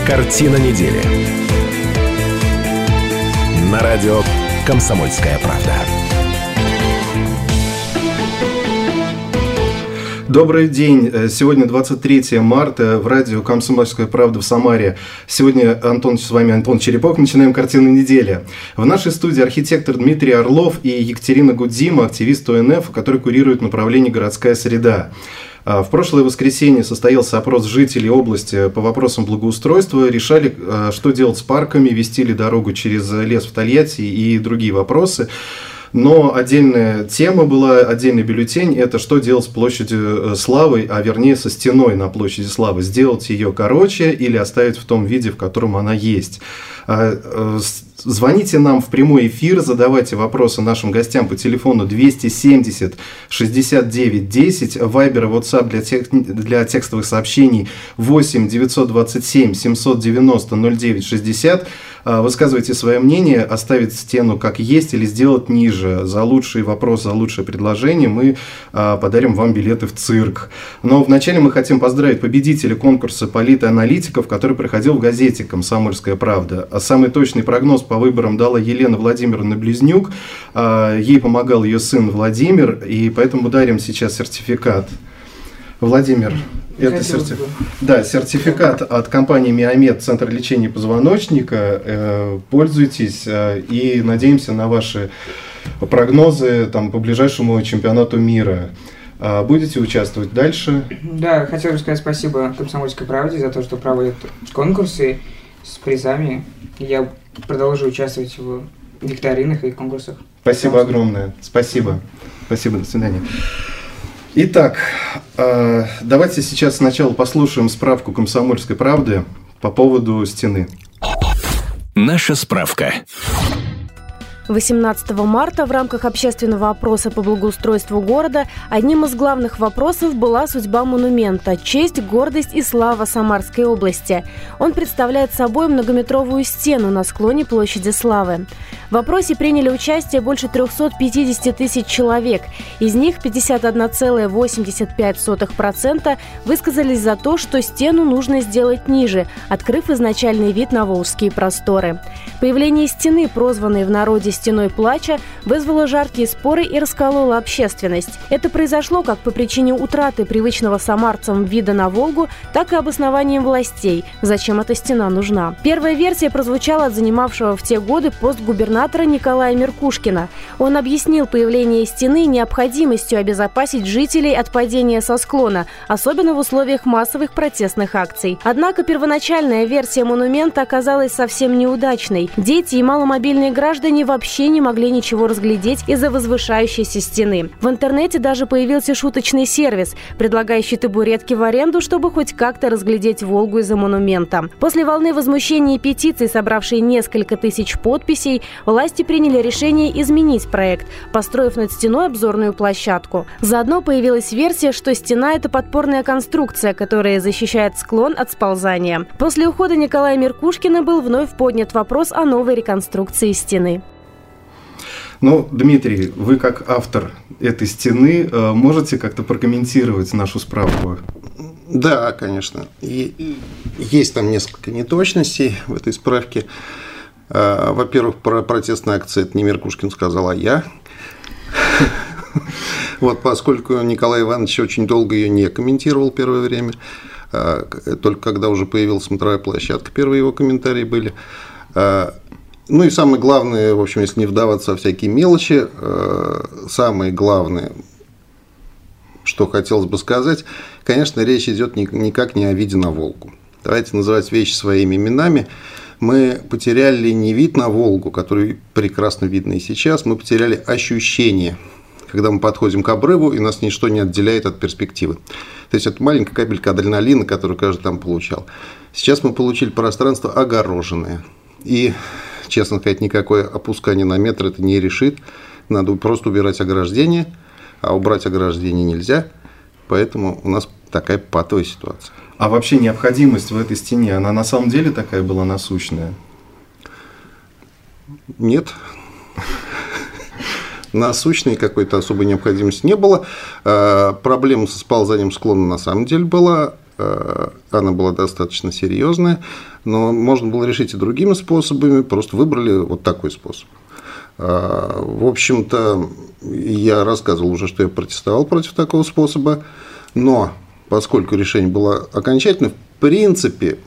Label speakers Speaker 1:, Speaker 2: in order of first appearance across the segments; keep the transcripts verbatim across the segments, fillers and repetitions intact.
Speaker 1: Картина недели. На радио «Комсомольская правда».
Speaker 2: Добрый день. Сегодня двадцать третье марта. В радио «Комсомольская правда» в Самаре. Сегодня, Антон, с вами Антон Черепок. Начинаем «Картину недели». В нашей студии архитектор Дмитрий Орлов и Екатерина Гудзима, активист О Н Ф, который курирует направление «Городская среда». В прошлое воскресенье состоялся опрос жителей области по вопросам благоустройства. Решали, что делать с парками, вести ли дорогу через лес в Тольятти и другие вопросы. Но отдельная тема была, отдельный бюллетень – это что делать с площадью Славы, а вернее со стеной на площади Славы. Сделать ее короче или оставить в том виде, в котором она есть. Звоните нам в прямой эфир, задавайте вопросы нашим гостям по телефону двести семьдесят шестьдесят девять десять, Вайбер и WhatsApp для, тех, для текстовых сообщений восемь девятьсот двадцать семь семьсот девяносто ноль девять шестьдесят. Высказывайте свое мнение, оставить стену как есть или сделать ниже. За лучший вопрос, за лучшее предложение мы подарим вам билеты в цирк. Но вначале мы хотим поздравить победителя конкурса политаналитиков, который проходил в газете «Комсомольская правда». Самый точный прогноз по выборам дала Елена Владимировна Близнюк. Ей помогал ее сын Владимир, и поэтому дарим сейчас сертификат. Владимир, это сертиф... да, сертификат от компании «Миомед», Центр лечения позвоночника. Пользуйтесь и надеемся на ваши прогнозы там, по ближайшему чемпионату мира. Будете участвовать дальше?
Speaker 3: Да, хотел бы сказать спасибо «Комсомольской правде» за то, что проводят конкурсы с призами. Я продолжу участвовать в викторинах и конкурсах.
Speaker 2: Спасибо огромное. Спасибо. Спасибо, до свидания. Итак, давайте сейчас сначала послушаем справку «Комсомольской правды» по поводу стены.
Speaker 1: Наша справка.
Speaker 4: восемнадцатого марта в рамках общественного опроса по благоустройству города одним из главных вопросов была судьба монумента «Честь, гордость и слава Самарской области». Он представляет собой многометровую стену на склоне площади Славы. В опросе приняли участие больше триста пятьдесят тысяч человек. Из них пятьдесят один целых восемьдесят пять сотых процента высказались за то, что стену нужно сделать ниже, открыв изначальный вид на волжские просторы. Появление стены, прозванной в народе «Стеной плача», вызвало жаркие споры и раскололо общественность. Это произошло как по причине утраты привычного самарцам вида на Волгу, так и обоснованием властей, зачем эта стена нужна. Первая версия прозвучала от занимавшего в те годы пост губернатора Николая Меркушкина. Он объяснил появление стены необходимостью обезопасить жителей от падения со склона, особенно в условиях массовых протестных акций. Однако первоначальная версия монумента оказалась совсем неудачной. Дети и маломобильные граждане вообще вообще не могли ничего разглядеть из-за возвышающейся стены. В интернете даже появился шуточный сервис, предлагающий табуретки в аренду, чтобы хоть как-то разглядеть Волгу из-за монумента. После волны возмущения и петиций, собравшей несколько тысяч подписей, власти приняли решение изменить проект, построив над стеной обзорную площадку. Заодно появилась версия, что стена – это подпорная конструкция, которая защищает склон от сползания. После ухода Николая Меркушкина был вновь поднят вопрос о новой реконструкции стены.
Speaker 2: Ну, Дмитрий, вы как автор этой стены можете как-то прокомментировать нашу справку?
Speaker 5: Да, конечно. И есть там несколько неточностей в этой справке. Во-первых, про протестные акции это не Меркушкин сказал, а я. Вот, поскольку Николай Иванович очень долго ее не комментировал первое время, только когда уже появилась смотровая площадка, первые его комментарии были. Ну и самое главное, в общем, если не вдаваться во всякие мелочи, самое главное, что хотелось бы сказать, конечно, речь идет никак не о виде на Волгу. Давайте называть вещи своими именами. Мы потеряли не вид на Волгу, который прекрасно видно и сейчас, мы потеряли ощущение, когда мы подходим к обрыву, и нас ничто не отделяет от перспективы. То есть, это маленькая капелька адреналина, которую каждый там получал. Сейчас мы получили пространство огороженное. И, честно сказать, никакое опускание на метр это не решит. Надо просто убирать ограждение, а убрать ограждение нельзя. Поэтому у нас такая патовая ситуация.
Speaker 2: А вообще необходимость в этой стене, она на самом деле такая была насущная?
Speaker 5: Нет. Насущной какой-то особой необходимости не было. Проблема со сползанием склона на самом деле была. она была достаточно серьезная, но можно было решить и другими способами, просто выбрали вот такой способ. В общем-то, я рассказывал уже, что я протестовал против такого способа, но поскольку решение было окончательное, в принципе,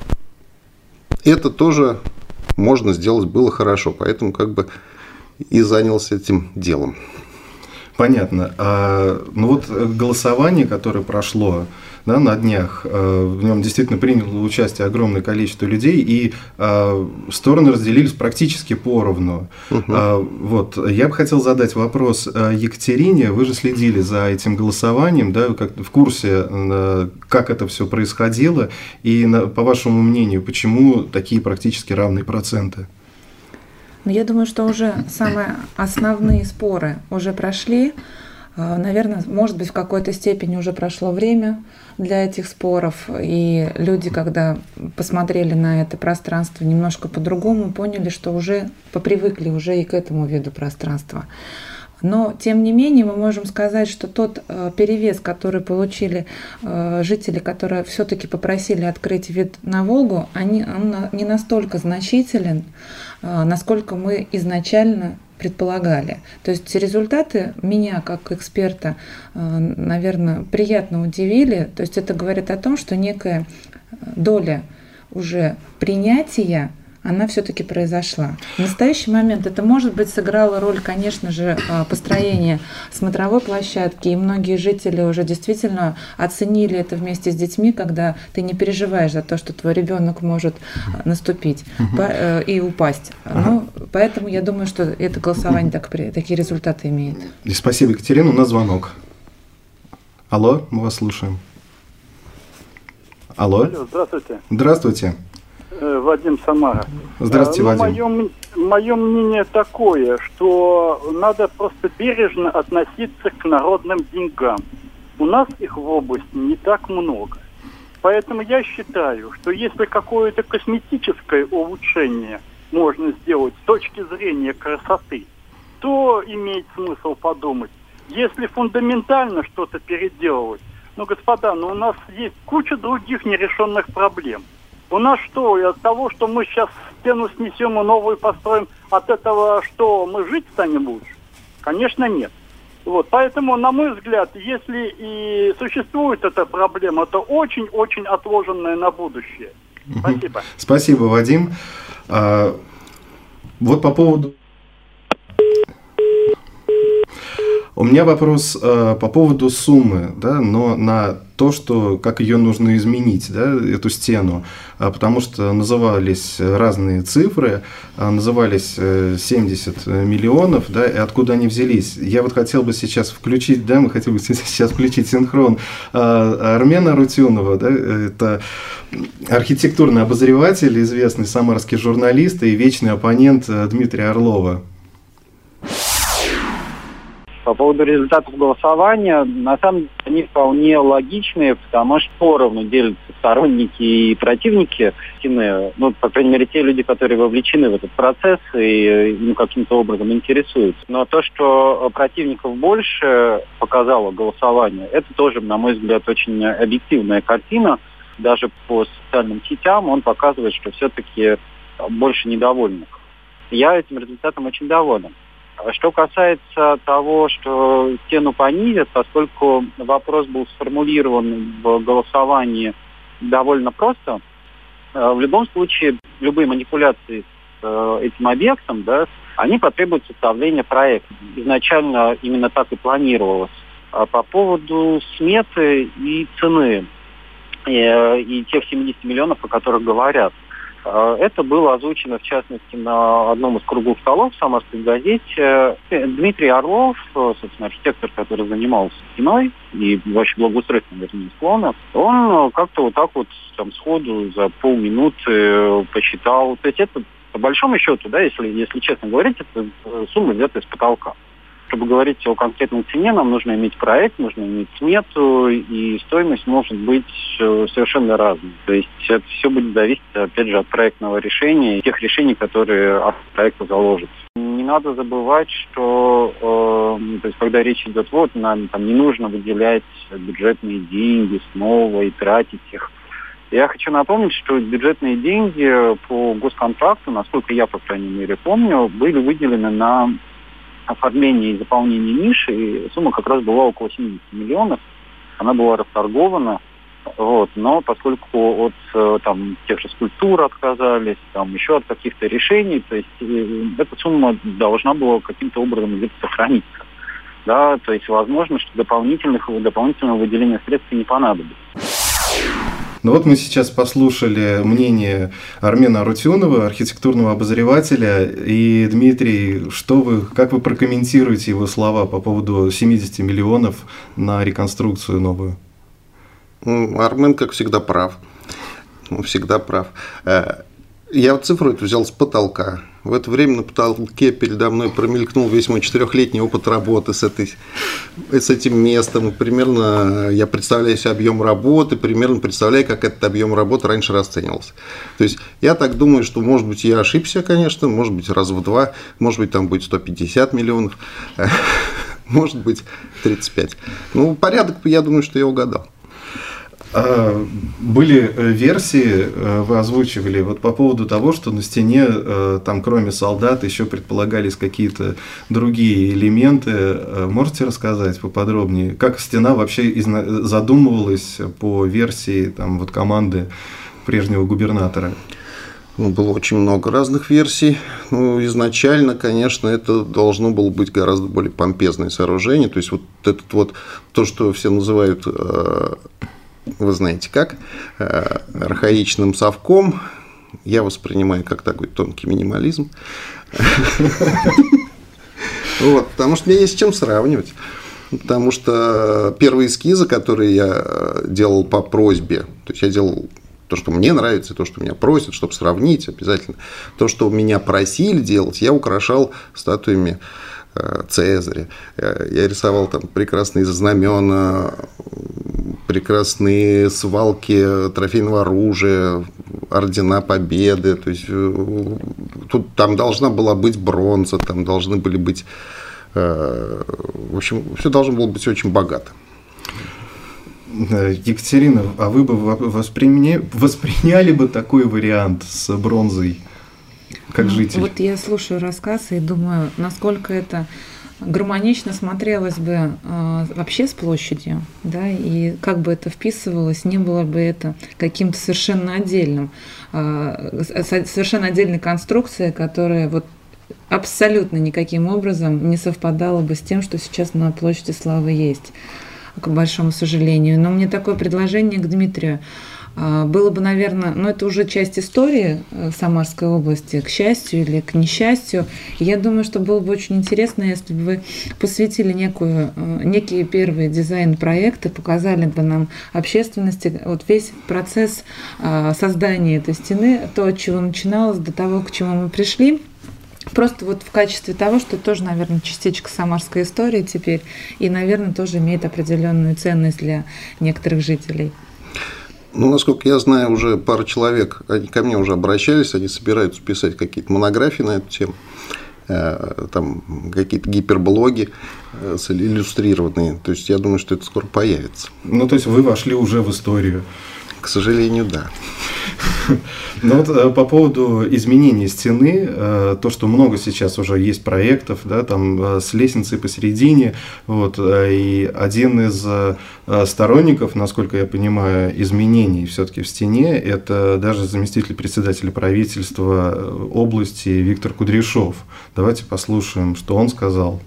Speaker 5: это тоже можно сделать было хорошо, поэтому как бы и занялся этим делом.
Speaker 2: Понятно. А, ну вот голосование, которое прошло, да, на днях, в нем действительно приняло участие огромное количество людей, и а, стороны разделились практически поровну. Угу. А, вот, я бы хотел задать вопрос Екатерине. Вы же следили за этим голосованием, да, как, в курсе, как это все происходило, и, по вашему мнению, почему такие практически равные проценты?
Speaker 6: Я думаю, что уже самые основные споры уже прошли. Наверное, может быть, в какой-то степени уже прошло время для этих споров. И люди, когда посмотрели на это пространство немножко по-другому, поняли, что уже попривыкли уже и к этому виду пространства. Но, тем не менее, мы можем сказать, что тот э, перевес, который получили э, жители, которые все-таки попросили открыть вид на Волгу, они, он не настолько значителен, э, насколько мы изначально предполагали. То есть результаты меня, как эксперта, э, наверное, приятно удивили. То есть это говорит о том, что некая доля уже принятия, она все-таки произошла. В настоящий момент это, может быть, сыграло роль, конечно же, построения смотровой площадки, и многие жители уже действительно оценили это вместе с детьми, когда ты не переживаешь за то, что твой ребенок может наступить uh-huh. и упасть. Uh-huh. Ну, поэтому я думаю, что это голосование так, такие результаты имеет.
Speaker 2: И спасибо, Екатерина. У нас звонок. Алло, мы вас слушаем. Алло.
Speaker 7: Алло, здравствуйте.
Speaker 2: Здравствуйте.
Speaker 7: Вадим, Самара.
Speaker 2: Здравствуйте,
Speaker 7: ну,
Speaker 2: Вадим.
Speaker 7: Мое, мое мнение такое, что надо просто бережно относиться к народным деньгам. У нас их в области не так много. Поэтому я считаю, что если какое-то косметическое улучшение можно сделать с точки зрения красоты, то имеет смысл подумать. Если фундаментально что-то переделывать, ну, господа, ну у нас есть куча других нерешенных проблем. У нас что, от того, что мы сейчас стену снесем и новую построим, от этого что, мы жить станем лучше? Конечно, нет. Вот, поэтому, на мой взгляд, если и существует эта проблема, то очень-очень отложенная на будущее. Спасибо.
Speaker 2: Спасибо, Вадим. А, вот по поводу... У меня вопрос э, по поводу суммы, да, но на то, что, как ее нужно изменить, да, эту стену, а, потому что назывались разные цифры, а, назывались э, семьдесят миллионов, да, и откуда они взялись. Я вот хотел бы сейчас включить, да, мы хотели бы сейчас включить синхрон э, Армена Арутюнова, да, это архитектурный обозреватель, известный самарский журналист и вечный оппонент Дмитрия Орлова.
Speaker 8: По поводу результатов голосования, на самом деле они вполне логичные, потому что поровну делятся сторонники и противники стены, ну, по крайней мере, те люди, которые вовлечены в этот процесс и ну, каким-то образом интересуются. Но то, что противников больше показало голосование, это тоже, на мой взгляд, очень объективная картина. Даже по социальным сетям он показывает, что все-таки больше недовольных. Я этим результатом очень доволен. Что касается того, что стену понизят, поскольку вопрос был сформулирован в голосовании довольно просто, в любом случае любые манипуляции с этим объектом, да, они потребуют составления проекта. Изначально именно так и планировалось. А по поводу сметы и цены, и, и тех семидесяти миллионов, о которых говорят, это было озвучено, в частности, на одном из круглых столов в «Самарской газете». Дмитрий Орлов, собственно, архитектор, который занимался стеной и вообще благоустройством, вернее, склона, он как-то вот так вот там сходу за полминуты посчитал. То есть это, по большому счету, да, если, если честно говорить, это сумма взята из потолка. Чтобы говорить о конкретной цене, нам нужно иметь проект, нужно иметь смету, и стоимость может быть совершенно разной. То есть это все будет зависеть, опять же, от проектного решения и тех решений, которые от проекта заложат. Не надо забывать, что э, то есть, когда речь идет, вот, нам там не нужно выделять бюджетные деньги снова и тратить их. Я хочу напомнить, что бюджетные деньги по госконтракту, насколько я, по крайней мере, помню, были выделены на оформление и заполнение ниши, и сумма как раз была около семьдесят миллионов. Она была расторгована. Вот, но поскольку от там, тех же скульптур отказались, там, еще от каких-то решений, то есть э, эта сумма должна была каким-то образом где-то сохраниться. Да, то есть возможно, что дополнительных, дополнительного выделения средств не понадобится.
Speaker 2: Ну вот мы сейчас послушали мнение Армена Арутюнова, архитектурного обозревателя. И, Дмитрий, что вы, как вы прокомментируете его слова по поводу семидесяти миллионов на реконструкцию новую?
Speaker 5: Армен, как всегда, прав. Он всегда прав. Я вот цифру эту взял с потолка. В это время на потолке передо мной промелькнул весь мой четырехлетний опыт работы с, этой, с этим местом. Примерно я представляю себе объем работы, примерно представляю, как этот объем работы раньше расценивался. То есть я так думаю, что, может быть, я ошибся, конечно, может быть, раз в два, может быть, там будет сто пятьдесят миллионов, может быть, тридцать пять. Ну, порядок, я думаю, что я угадал.
Speaker 2: Были версии, вы озвучивали, вот по поводу того, что на стене, там, кроме солдат, еще предполагались какие-то другие элементы. Можете рассказать поподробнее, как стена вообще задумывалась по версии там, вот, команды прежнего губернатора?
Speaker 5: Ну, было очень много разных версий. Ну, изначально, конечно, это должно было быть гораздо более помпезное сооружение. То есть, вот этот вот, то, что все называют... Вы знаете как, архаичным совком, я воспринимаю как такой тонкий минимализм. Вот, потому что мне есть с чем сравнивать. Потому что первые эскизы, которые я делал по просьбе, то есть я делал то, что мне нравится, то, что меня просят, чтобы сравнить обязательно, то, что меня просили делать, я украшал статуями Цезаря. Я рисовал там прекрасные знамена, прекрасные свалки трофейного оружия, ордена Победы. То есть тут там должна была быть бронза, там должны были быть... В общем, все должно было быть очень богато.
Speaker 2: Екатерина, а вы бы восприня... восприняли бы такой вариант с бронзой? Как житель.
Speaker 6: Вот я слушаю рассказ и думаю, насколько это гармонично смотрелось бы э, вообще с площадью, да, и как бы это вписывалось, не было бы это каким-то совершенно отдельным, э, совершенно отдельной конструкцией, которая вот абсолютно никаким образом не совпадала бы с тем, что сейчас на площади Славы есть, к большому сожалению. Но мне такое предложение к Дмитрию. Было бы, наверное, ну это уже часть истории Самарской области, к счастью или к несчастью. Я думаю, что было бы очень интересно, если бы вы посвятили некую, некие первые дизайн-проекты, показали бы нам общественности вот весь процесс создания этой стены, то, от чего начиналось, до того, к чему мы пришли. Просто вот в качестве того, что тоже, наверное, частичка самарской истории теперь, и, наверное, тоже имеет определенную ценность для некоторых жителей.
Speaker 5: Ну, насколько я знаю, уже пара человек, они ко мне уже обращались, они собираются писать какие-то монографии на эту тему, там какие-то гиперблоги иллюстрированные. То есть я думаю, что это скоро появится.
Speaker 2: Ну, то есть вы вошли уже в историю.
Speaker 5: К сожалению, да.
Speaker 2: Ну вот по поводу изменения стены, то, что много сейчас уже есть проектов, да, там с лестницей посередине, вот, и один из сторонников, насколько я понимаю, изменений все-таки в стене, это даже заместитель председателя правительства области Виктор Кудряшов. Давайте послушаем, что он сказал.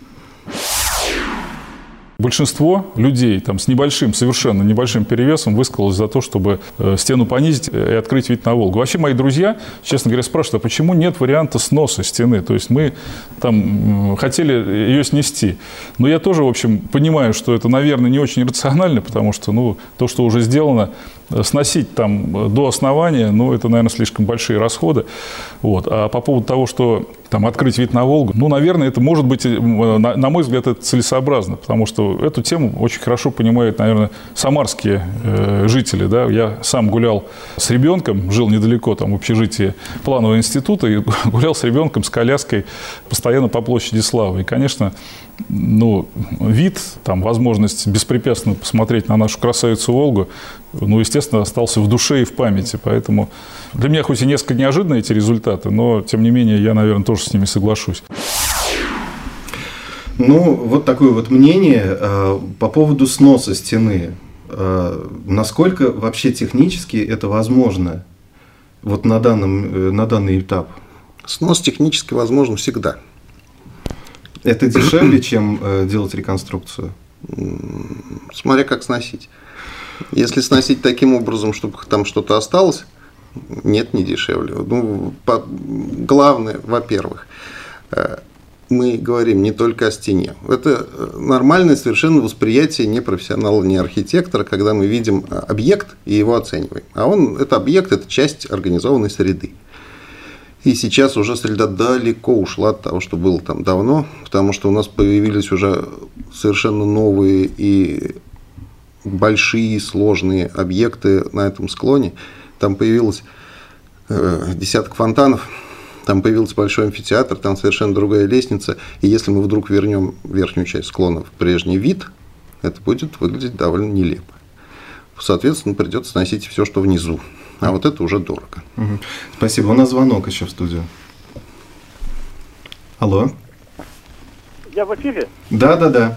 Speaker 9: Большинство людей там, с небольшим, совершенно небольшим перевесом высказалось за то, чтобы э, стену понизить и открыть вид на Волгу. Вообще мои друзья, честно говоря, спрашивают, а почему нет варианта сноса стены? То есть мы там хотели ее снести. Но я тоже, в общем, понимаю, что это, наверное, не очень рационально, потому что ну, то, что уже сделано, сносить там до основания, ну, это, наверное, слишком большие расходы. Вот. А по поводу того, что там, открыть вид на Волгу. Ну, наверное, это может быть, на, на мой взгляд, это целесообразно, потому что эту тему очень хорошо понимают, наверное, самарские э, жители. Да? Я сам гулял с ребенком, жил недалеко там, в общежитии планового института, и гулял с ребенком с коляской постоянно по площади Славы. И, конечно, ну, вид, там, возможность беспрепятственно посмотреть на нашу красавицу Волгу, ну, естественно, остался в душе и в памяти. Поэтому для меня хоть и несколько неожиданны эти результаты, но, тем не менее, я, наверное, тоже с ними соглашусь.
Speaker 2: Ну, вот такое вот мнение э, по поводу сноса стены. Э, насколько вообще технически это возможно вот на, данном, э, на данный этап?
Speaker 5: Снос технически возможен всегда.
Speaker 2: Это дешевле, чем э, делать реконструкцию?
Speaker 5: Смотря как сносить. Если сносить таким образом, чтобы там что-то осталось, нет, не дешевле. Ну, по, главное, во-первых, мы говорим не только о стене. Это нормальное совершенно восприятие не профессионала, не архитектора, когда мы видим объект и его оцениваем. А он, это объект, это часть организованной среды. И сейчас уже среда далеко ушла от того, что было там давно, потому что у нас появились уже совершенно новые и большие, сложные объекты на этом склоне. Там появилось э, десяток фонтанов, там появился большой амфитеатр, там совершенно другая лестница. И если мы вдруг вернем верхнюю часть склона в прежний вид, это будет выглядеть довольно нелепо. Соответственно, придется сносить все, что внизу. А вот это уже дорого.
Speaker 2: Угу. Спасибо. У нас звонок еще в студию. Алло.
Speaker 7: Я в эфире?
Speaker 2: Да, да, да.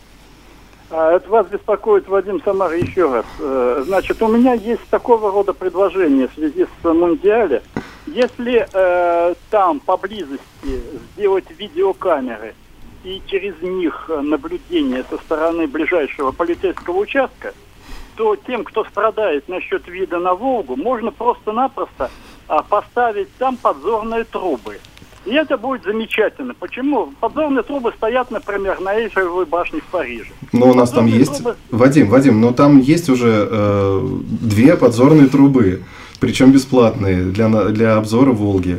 Speaker 7: А, это вас беспокоит Вадим Самара еще раз. Значит, у меня есть такого рода предложение в связи с Мундиале. Если э, там поблизости сделать видеокамеры и через них наблюдение со стороны ближайшего полицейского участка, то тем, кто страдает насчет вида на Волгу, можно просто-напросто а, поставить там подзорные трубы. И это будет замечательно. Почему? Подзорные трубы стоят, например, на Эйфелевой башне в Париже.
Speaker 2: Но у нас подзорные там есть... Трубы... Вадим, Вадим, но там есть уже э, две подзорные трубы, причем бесплатные, для, для обзора Волги.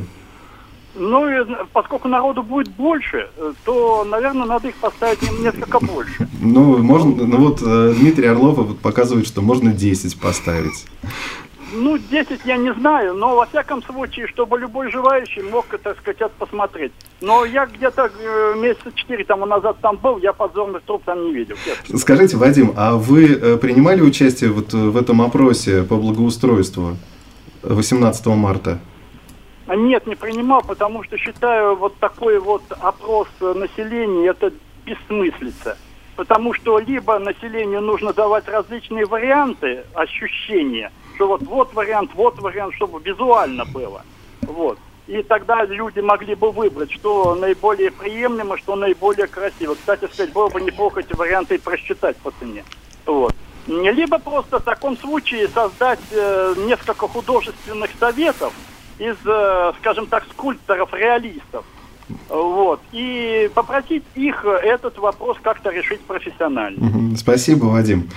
Speaker 7: Ну, и поскольку народу будет больше, то, наверное, надо их поставить несколько больше.
Speaker 2: Ну, можно, ну вот э, Дмитрий Орлов вот показывает, что можно десять поставить.
Speaker 7: Ну, десять я не знаю, но во всяком случае, чтобы любой желающий мог, так сказать, посмотреть. Но я где-то э, месяца четыре тому назад там был, я подзорных труб там не видел. Честно.
Speaker 2: Скажите, Вадим, а вы э, принимали участие вот в этом опросе по благоустройству восемнадцатого марта?
Speaker 7: Нет, не принимал, потому что считаю, вот такой вот опрос населения, это бессмыслица. Потому что либо населению нужно давать различные варианты, ощущения, что вот, вот вариант, вот вариант, чтобы визуально было. Вот. И тогда люди могли бы выбрать, что наиболее приемлемо, что наиболее красиво. Кстати сказать, было бы неплохо эти варианты и просчитать по цене. Вот. Либо просто в таком случае создать э, несколько художественных советов из, э, скажем так, скульпторов-реалистов. Вот. И попросить их этот вопрос как-то решить профессионально.
Speaker 2: Спасибо, Вадим.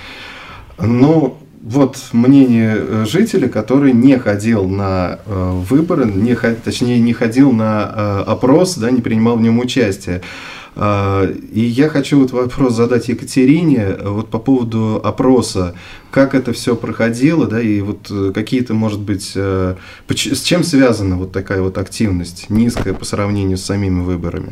Speaker 2: Ну, вот мнение жителя, который не ходил на э, выборы, не, точнее, не ходил на э, опрос, да, не принимал в нем участие. Э, и я хочу вот вопрос задать Екатерине вот по поводу опроса. Как это все проходило, да, и вот какие-то, может быть, э, с чем связана вот такая вот активность, низкая по сравнению с самими выборами?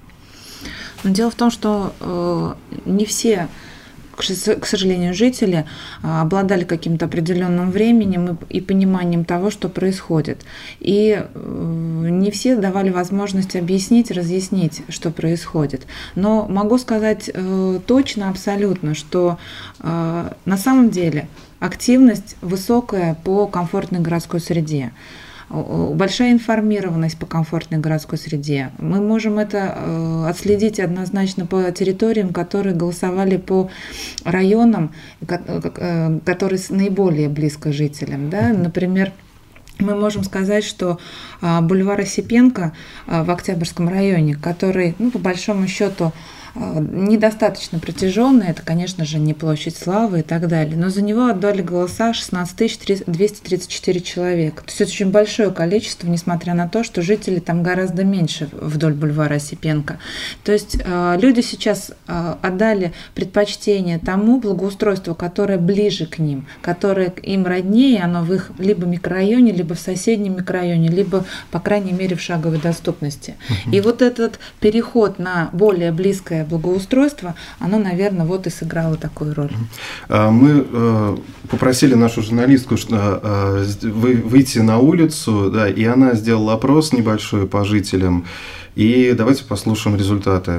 Speaker 6: Но дело в том, что э, не все, к сожалению, жители обладали каким-то определенным временем и пониманием того, что происходит. И не все давали возможность объяснить, разъяснить, что происходит. Но могу сказать точно, абсолютно, что на самом деле активность высокая по комфортной городской среде. Большая информированность по комфортной городской среде. Мы можем это отследить однозначно по территориям, которые голосовали по районам, которые наиболее близко жителям. Да? Например, мы можем сказать, что бульвар Осипенко в Октябрьском районе, который, ну, по большому счету, недостаточно протяженный, это, конечно же, не площадь Славы и так далее, но за него отдали голоса шестнадцать тысяч двести тридцать четыре человека. То есть это очень большое количество, несмотря на то, что жителей там гораздо меньше вдоль бульвара Осипенко. То есть люди сейчас отдали предпочтение тому благоустройству, которое ближе к ним, которое им роднее, оно в их либо микрорайоне, либо в соседнем микрорайоне, либо, по крайней мере, в шаговой доступности. И вот этот переход на более близкое благоустройство, оно, наверное, вот и сыграло такую роль.
Speaker 2: Мы попросили нашу журналистку выйти на улицу, да, и она сделала опрос небольшой по жителям. И давайте послушаем результаты.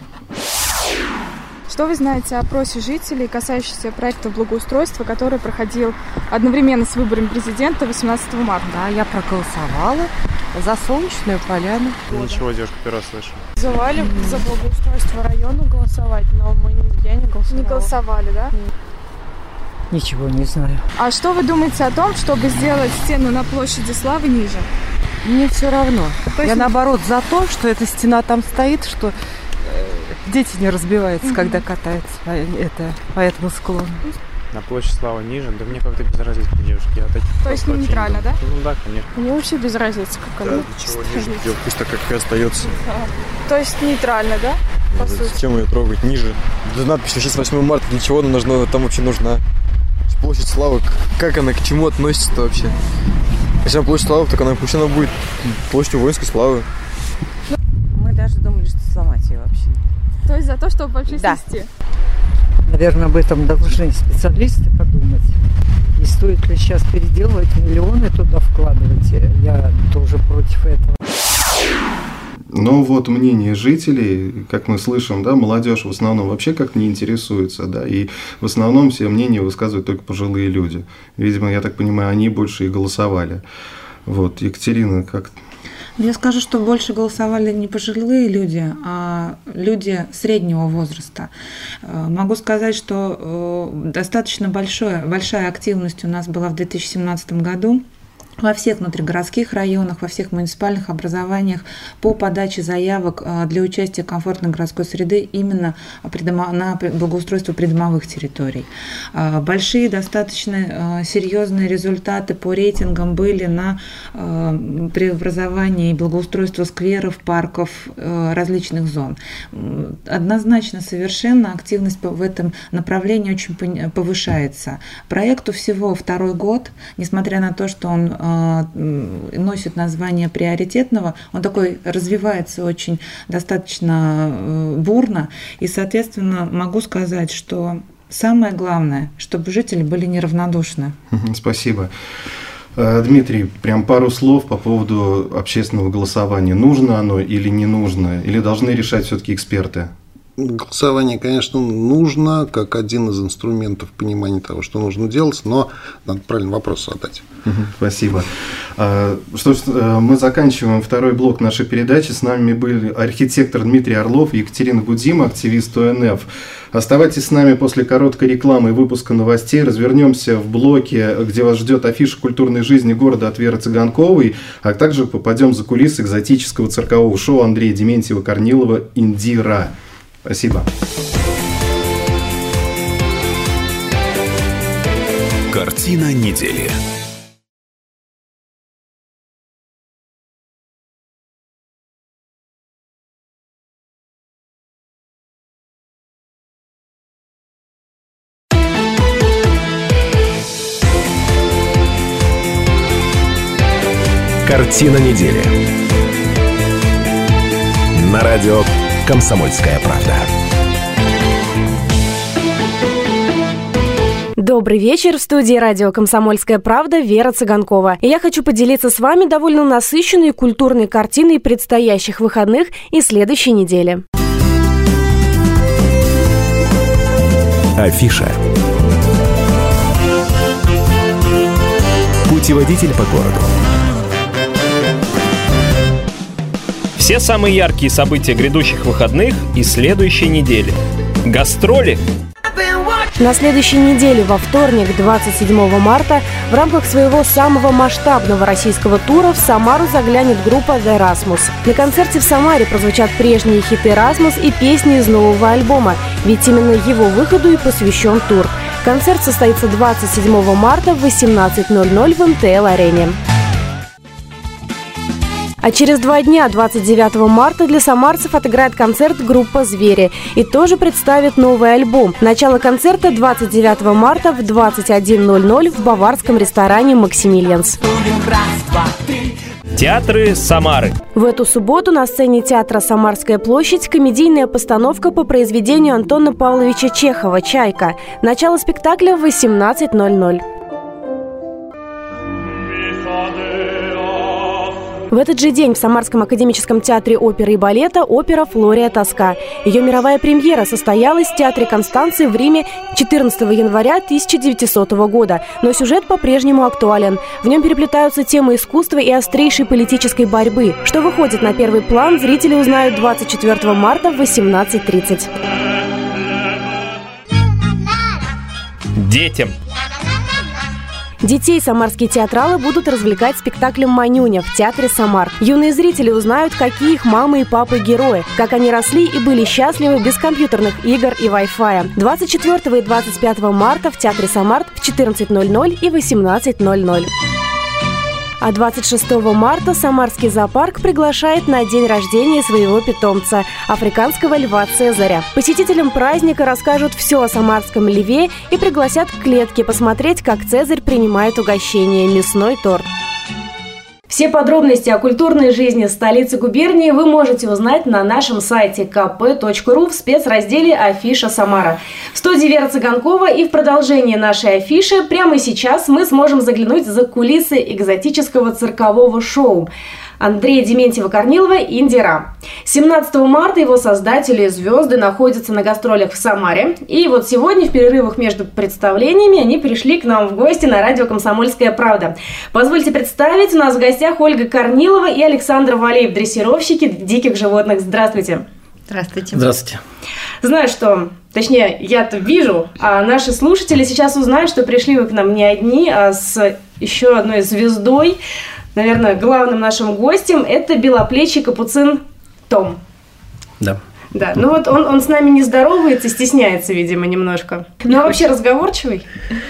Speaker 10: Что вы знаете о опросе жителей, касающемся проекта благоустройства, который проходил одновременно с выборами президента восемнадцатого марта?
Speaker 11: Да, я проголосовала за Солнечную поляну.
Speaker 12: Ничего, девушка, первый раз слышу.
Speaker 10: Звали за благоустройство района голосовать, но мы нигде не голосовали. Не голосовали, да?
Speaker 11: Ничего не знаю.
Speaker 10: А что вы думаете о том, чтобы сделать стену на площади Славы ниже?
Speaker 11: Мне все равно.
Speaker 10: То есть...
Speaker 11: Я, наоборот, за то, что эта стена там стоит, что дети не разбиваются, угу. когда катаются по, это, по этому склону.
Speaker 12: На площадь Славы ниже? Да мне как-то без разницы, девушки. Я
Speaker 10: то есть нейтрально, да?
Speaker 12: Ну да, конечно.
Speaker 10: Мне вообще без разницы, как
Speaker 12: да,
Speaker 10: она.
Speaker 12: Ничего ниже, идет, пусть так, как и остается.
Speaker 10: Да. То есть нейтрально, да? По
Speaker 12: ну,
Speaker 10: сути.
Speaker 12: Зачем ее трогать ниже? Да надпись шестьдесят восьмое марта, для чего она нужна, там вообще нужна? Площадь Славы, как она к чему относится-то вообще? Если она площадь Славы, так она пусть она будет площадью воинской славы.
Speaker 11: Мы даже думали, что сломать ее вообще.
Speaker 10: То есть за то, чтобы вообще
Speaker 11: да.
Speaker 10: снести?
Speaker 11: Наверное, об этом должны специалисты подумать. И стоит ли сейчас переделывать, миллионы туда вкладывать? Я тоже против этого.
Speaker 2: Но вот мнение жителей, как мы слышим, да, молодежь в основном вообще как-то не интересуется, да, и в основном все мнения высказывают только пожилые люди. Видимо, я так понимаю, они больше и голосовали. Вот, Екатерина, как...
Speaker 6: Я скажу, что больше голосовали не пожилые люди, а люди среднего возраста. Могу сказать, что достаточно большое, большая активность у нас была в две тысячи семнадцатом году. Во всех внутригородских районах, во всех муниципальных образованиях по подаче заявок для участия комфортной городской среды именно на благоустройство придомовых территорий. Большие, достаточно серьезные результаты по рейтингам были на преобразование и благоустройство скверов, парков, различных зон. Однозначно, совершенно активность в этом направлении очень повышается. Проекту всего второй год, несмотря на то, что он носит название приоритетного, он такой развивается очень достаточно бурно, и, соответственно, могу сказать, что самое главное, чтобы жители были неравнодушны.
Speaker 2: Спасибо. Дмитрий, прям пару слов по поводу общественного голосования. Нужно оно или не нужно? Или должны решать все-таки эксперты?
Speaker 5: Голосование, конечно, нужно, как один из инструментов понимания того, что нужно делать, но надо правильный вопрос задать.
Speaker 2: Спасибо. Что ж, мы заканчиваем второй блок нашей передачи. С нами были архитектор Дмитрий Орлов и Екатерина Гудима, активист О Н Ф. Оставайтесь с нами после короткой рекламы и выпуска новостей. Развернемся в блоке, где вас ждет афиша культурной жизни города от Веры Цыганковой, а также попадем за кулисы экзотического циркового шоу Андрея Дементьева-Корнилова «Индира». Спасибо.
Speaker 1: Картина недели. Картина недели. На радио «Комсомольская правда».
Speaker 4: Добрый вечер. В студии радио «Комсомольская правда» Вера Цыганкова. И я хочу поделиться с вами довольно насыщенной культурной картиной предстоящих выходных и следующей недели.
Speaker 1: Афиша. Путеводитель по городу.
Speaker 13: Все самые яркие события грядущих выходных и следующей недели. Гастроли.
Speaker 4: На следующей неделе, во вторник, двадцать седьмого марта, в рамках своего самого масштабного российского тура в Самару заглянет группа The Rasmus. На концерте в Самаре прозвучат прежние хиты Rasmus и песни из нового альбома, ведь именно его выходу и посвящен тур. Концерт состоится двадцать седьмого марта в восемнадцать ноль ноль в эм тэ эл-арене. А через два дня, двадцать девятого марта, для самарцев отыграет концерт группа «Звери» и тоже представит новый альбом. Начало концерта двадцать девятого марта в двадцать один ноль ноль в баварском ресторане «Максимилианс».
Speaker 13: Театры Самары.
Speaker 4: В эту субботу на сцене театра «Самарская площадь» комедийная постановка по произведению Антона Павловича Чехова «Чайка». Начало спектакля в восемнадцать ноль ноль. В этот же день в Самарском академическом театре оперы и балета опера «Флория Тоска». Ее мировая премьера состоялась в театре Констанции в Риме четырнадцатого января тысяча девятисотого года. Но сюжет по-прежнему актуален. В нем переплетаются темы искусства и острейшей политической борьбы. Что выходит на первый план, зрители узнают двадцать четвертого марта в восемнадцать тридцать.
Speaker 13: Детям.
Speaker 4: Детей самарские театралы будут развлекать спектаклем «Манюня» в театре «Самар». Юные зрители узнают, какие их мамы и папы герои, как они росли и были счастливы без компьютерных игр и Wi-Fi. двадцать четвертого и двадцать пятого марта в театре «Самар» в четырнадцать ноль ноль и восемнадцать ноль ноль. А двадцать шестого марта Самарский зоопарк приглашает на день рождения своего питомца – африканского льва Цезаря. Посетителям праздника расскажут все о самарском льве и пригласят к клетке посмотреть, как Цезарь принимает угощение – мясной торт. Все подробности о культурной жизни столицы губернии вы можете узнать на нашем сайте ка пэ точка ру в спецразделе «Афиша Самара». В студии Вера Цыганкова, и в продолжении нашей афиши прямо сейчас мы сможем заглянуть за кулисы экзотического циркового шоу Андрея Дементьева-Корнилова «Индира». семнадцатого марта его создатели и звезды находятся на гастролях в Самаре. И вот сегодня в перерывах между представлениями они пришли к нам в гости на радио «Комсомольская правда». Позвольте представить, у нас в гостях Ольга Корнилова и Александр Валеев, дрессировщики диких животных. Здравствуйте.
Speaker 14: Здравствуйте.
Speaker 15: Здравствуйте.
Speaker 4: Знаю, что, точнее, я-то вижу, а наши слушатели сейчас узнают, что пришли вы к нам не одни, а с еще одной звездой. Наверное, главным нашим гостем это белоплечий капуцин Том.
Speaker 15: Да.
Speaker 4: Да, ну вот он, он с нами не здоровается, стесняется, видимо, немножко. Ну а вообще разговорчивый?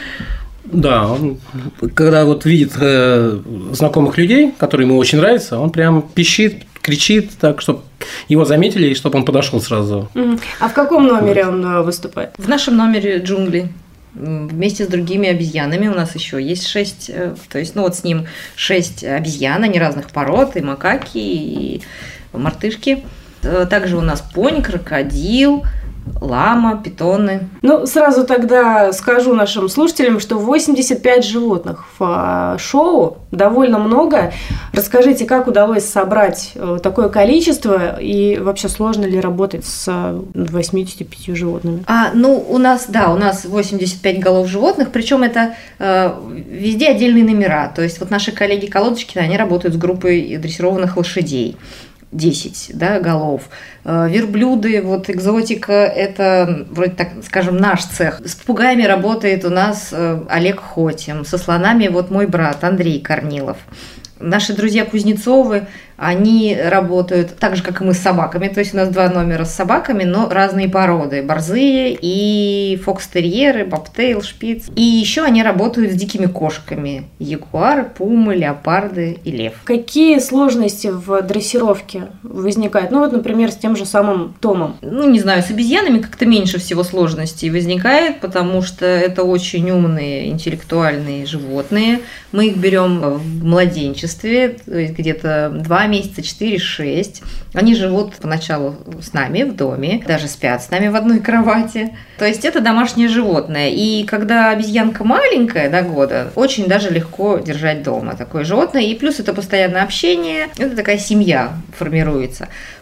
Speaker 15: Да, он, когда вот видит э, знакомых людей, которые ему очень нравятся, он прям пищит, кричит так, чтобы его заметили и чтобы он подошел сразу.
Speaker 4: Uh-huh. А в каком номере он э, выступает?
Speaker 14: В нашем номере «Джунгли». Вместе с другими обезьянами у нас еще есть шесть, то есть, ну вот с ним шесть обезьян, они разных пород, и макаки, и мартышки. Также у нас пони, крокодил, лама, питоны.
Speaker 4: Ну, сразу тогда скажу нашим слушателям, что восемьдесят пять животных в шоу, довольно много. Расскажите, как удалось собрать такое количество и вообще сложно ли работать с восемьдесят пятью животными?
Speaker 14: А, ну, у нас, да, у нас восемьдесят пять голов животных, причем это э, везде отдельные номера. То есть вот наши коллеги-колодочки, они работают с группой дрессированных лошадей. десять, да, голов. Верблюды, вот экзотика, это вроде так, скажем, наш цех. С попугаями работает у нас Олег Хотим, со слонами вот мой брат Андрей Корнилов. Наши друзья Кузнецовы, они работают так же, как и мы, с собаками. То есть у нас два номера с собаками, но разные породы. Борзые и фокстерьеры, бобтейл, шпиц. И еще они работают с дикими кошками. Ягуары, пумы, леопарды и лев.
Speaker 4: Какие сложности в дрессировке возникают? Ну вот, например, с тем же самым Томом.
Speaker 14: Ну, не знаю, с обезьянами как-то меньше всего сложностей возникает, потому что это очень умные, интеллектуальные животные. Мы их берем в младенчестве, то есть где-то два месяца, четыре-шесть. Они живут поначалу с нами в доме, даже спят с нами в одной кровати. То есть это домашнее животное. И когда обезьянка маленькая, до года, очень даже легко держать дома такое животное. И плюс это постоянное общение, это такая семья формируется.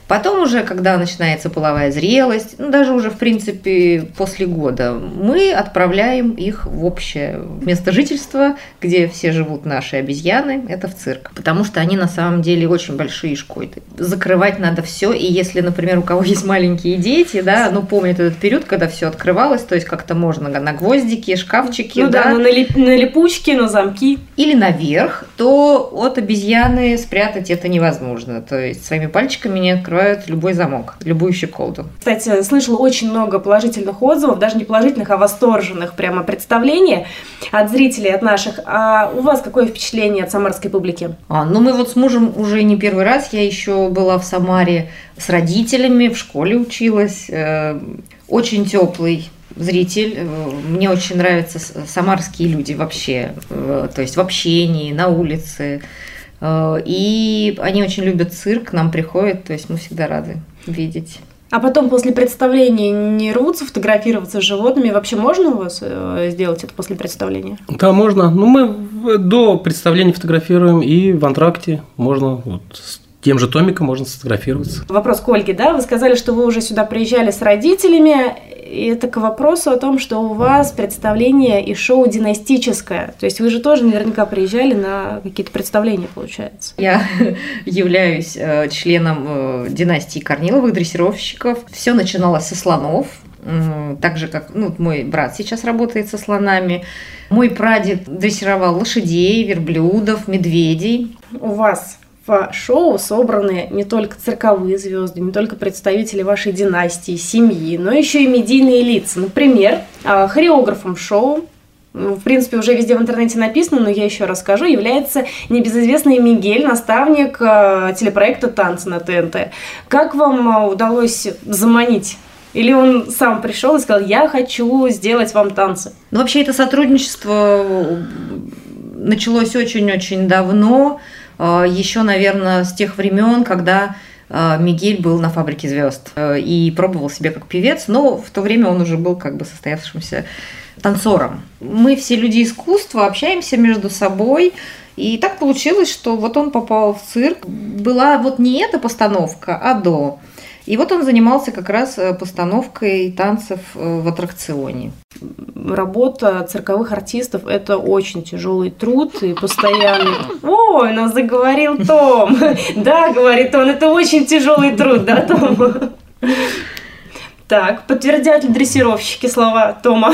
Speaker 14: Потом уже, когда начинается половая зрелость, ну, даже уже, в принципе, после года, мы отправляем их в общее место жительства, где все живут наши обезьяны, это в цирк. Потому что они на самом деле очень большие шкоты. Закрывать надо все, и если, например, у кого есть маленькие дети, да, ну, помнят этот период, когда все открывалось, то есть как-то можно на гвоздики, шкафчики,
Speaker 4: ну, да, да на, лип- на липучки, на замки.
Speaker 14: Или наверх, то от обезьяны спрятать это невозможно. То есть своими пальчиками не открывать любой замок, любую щеколду.
Speaker 4: Кстати, слышала очень много положительных отзывов, даже не положительных, а восторженных прямо представлений от зрителей, от наших. А у вас какое впечатление от самарской публики?
Speaker 14: А, ну, мы вот с мужем уже не первый раз. Я еще была в Самаре с родителями, в школе училась. Очень теплый зритель. Мне очень нравятся самарские люди вообще, то есть в общении, на улице. И они очень любят цирк, к нам приходят, то есть мы всегда рады видеть.
Speaker 4: А потом после представления не рвутся фотографироваться с животными? Вообще можно у вас сделать это после представления?
Speaker 15: Да, можно. Ну, мы до представления фотографируем, и в антракте можно вот с тем же Томиком можно сфотографироваться.
Speaker 4: Вопрос к Ольге, да? Вы сказали, что вы уже сюда приезжали с родителями. И это к вопросу о том, что у вас представление и шоу династическое. То есть вы же тоже наверняка приезжали на какие-то представления, получается.
Speaker 14: Я являюсь членом династии Корниловых, дрессировщиков. Все начиналось со слонов. Так же, как ну, мой брат сейчас работает со слонами. Мой прадед дрессировал лошадей, верблюдов, медведей.
Speaker 4: У вас в шоу собраны не только цирковые звезды, не только представители вашей династии, семьи, но еще и медийные лица. Например, хореографом шоу, в принципе, уже везде в интернете написано, но я еще расскажу, является небезызвестный Мигель, наставник телепроекта «Танцы» на ТНТ. Как вам удалось заманить? Или он сам пришел и сказал: я хочу сделать вам танцы?
Speaker 14: Ну, вообще, это сотрудничество началось очень-очень давно. Еще, наверное, с тех времен, когда Мигель был на «Фабрике звезд» и пробовал себя как певец, но в то время он уже был как бы состоявшимся танцором. Мы все люди искусства, общаемся между собой, и так получилось, что вот он попал в цирк. Была вот не эта постановка, а до. И вот он занимался как раз постановкой танцев в аттракционе.
Speaker 4: Работа цирковых артистов – это очень тяжелый труд и постоянный… Ой, нас заговорил Том. Да, говорит он, это очень тяжелый труд, да, Том? Так, подтвердят ли дрессировщики слова Тома?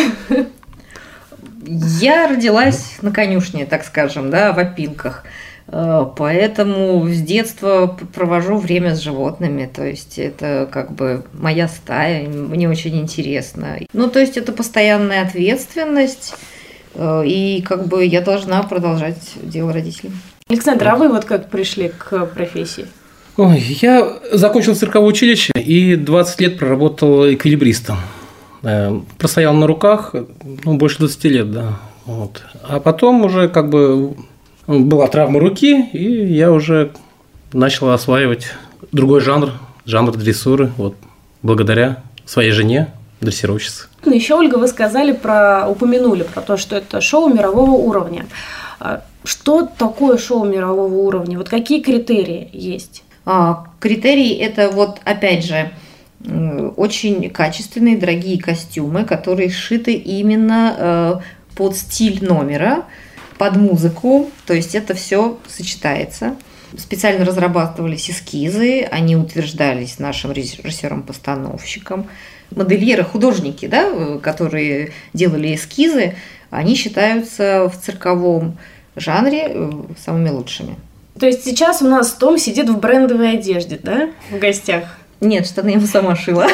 Speaker 14: Я родилась на конюшне, так скажем, да, в опилках. Поэтому с детства провожу время с животными, то есть это как бы моя стая, мне очень интересно. Ну, то есть это постоянная ответственность, и как бы я должна продолжать дело родителей.
Speaker 4: Александр, а вы вот как пришли к профессии?
Speaker 15: Ой, я закончил цирковое училище и двадцать лет проработал эквилибристом. Простоял на руках, ну, больше двадцати лет, да. Вот. А потом уже как бы была травма руки, и я уже начал осваивать другой жанр, жанр дрессуры, вот, благодаря своей жене, дрессировщице.
Speaker 4: Еще, Ольга, вы сказали про, упомянули про то, что это шоу мирового уровня. Что такое шоу мирового уровня? Вот какие критерии есть?
Speaker 14: А, критерии – это вот, опять же, очень качественные, дорогие костюмы, которые сшиты именно под стиль номера, под музыку, то есть это все сочетается. Специально разрабатывались эскизы, они утверждались нашим режиссером-постановщиком. Модельеры, художники, да, которые делали эскизы, они считаются в цирковом жанре самыми лучшими.
Speaker 4: То есть сейчас у нас Том сидит в брендовой одежде, да, в гостях?
Speaker 14: Нет, штаны я ему сама шила.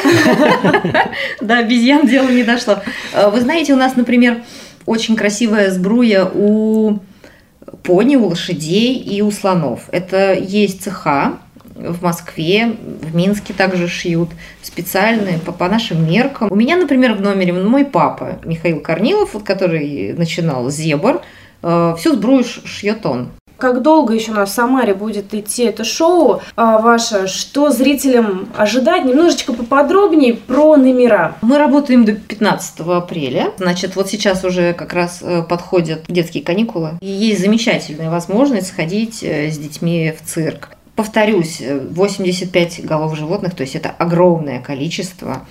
Speaker 14: До обезьян дело не дошло. Вы знаете, у нас, например, очень красивая сбруя у пони, у лошадей и у слонов. Это есть цеха в Москве, в Минске также шьют специальные по, по нашим меркам. У меня, например, в номере мой папа Михаил Корнилов, вот, который начинал «Зебр», всю сбрую шьет он.
Speaker 4: Как долго еще у нас в Самаре будет идти это шоу а, ваше? Что зрителям ожидать? Немножечко поподробнее про номера.
Speaker 14: Мы работаем до пятнадцатого апреля. Значит, вот сейчас уже как раз подходят детские каникулы. И есть замечательная возможность сходить с детьми в цирк. Повторюсь, восемьдесят пять голов животных, то есть это огромное количество.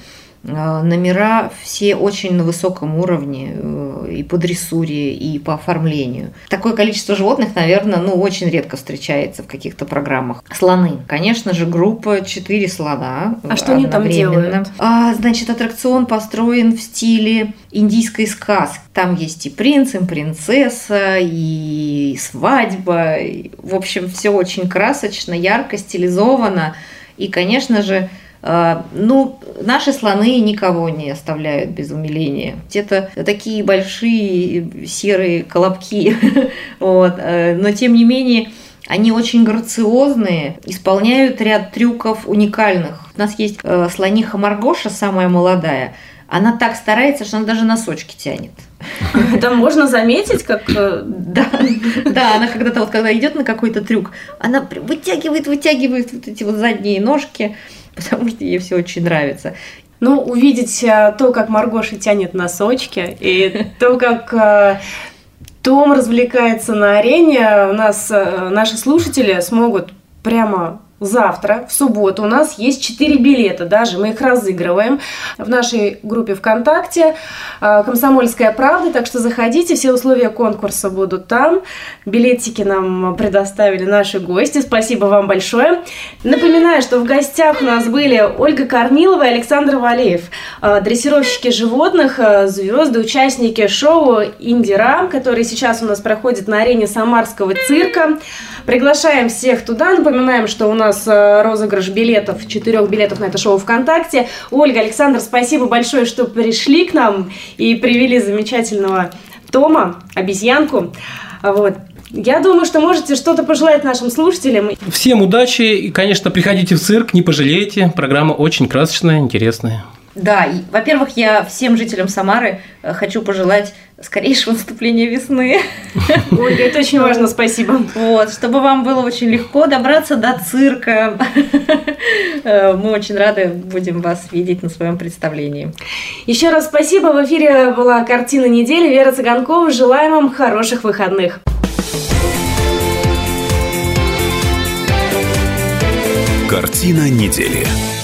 Speaker 14: Номера все очень на высоком уровне и по дрессуре, и по оформлению. Такое количество животных, наверное, ну, очень редко встречается в каких-то программах. Слоны. Конечно же, группа четыре слона.
Speaker 4: А что они там делают?
Speaker 14: А, значит, аттракцион построен в стиле индийской сказки. Там есть и принц, и принцесса, и свадьба. В общем, все очень красочно, ярко, стилизовано. И, конечно же, ну, наши слоны никого не оставляют без умиления. Это такие большие серые колобки, вот. Но тем не менее они очень грациозные, исполняют ряд трюков уникальных. У нас есть слониха Маргоша, самая молодая. Она так старается, что она даже носочки тянет.
Speaker 4: Это можно заметить, как...
Speaker 14: Да, да, она когда-то вот, когда идет на какой-то трюк, она вытягивает, вытягивает вот эти вот задние ножки, потому что ей все очень нравится.
Speaker 4: Ну, увидеть то, как Маргоша тянет носочки, и то, как Том развлекается на арене, у нас наши слушатели смогут прямо завтра, в субботу, у нас есть четыре билета, даже мы их разыгрываем в нашей группе ВКонтакте «Комсомольская правда», так что заходите, все условия конкурса будут там, билетики нам предоставили наши гости, спасибо вам большое. Напоминаю, что в гостях у нас были Ольга Корнилова и Александр Валеев, дрессировщики животных, звезды, участники шоу «Индира», который сейчас у нас проходит на арене Самарского цирка. Приглашаем всех туда, напоминаем, что у нас розыгрыш билетов, четырех билетов на это шоу ВКонтакте. Ольга, Александр, спасибо большое, что пришли к нам и привели замечательного Тома, обезьянку. Вот. Я думаю, что можете что-то пожелать нашим слушателям.
Speaker 15: Всем удачи и, конечно, приходите в цирк, не пожалеете. Программа очень красочная, интересная.
Speaker 14: Да, и, во-первых, я всем жителям Самары хочу пожелать скорейшего наступления весны.
Speaker 4: Ольга, это очень важно, спасибо.
Speaker 14: Вот, чтобы вам было очень легко добраться до цирка. Мы очень рады будем вас видеть на своем представлении.
Speaker 4: Еще раз спасибо. В эфире была «Картина недели». Вера Цыганкова. Желаем вам хороших выходных.
Speaker 1: Картина недели.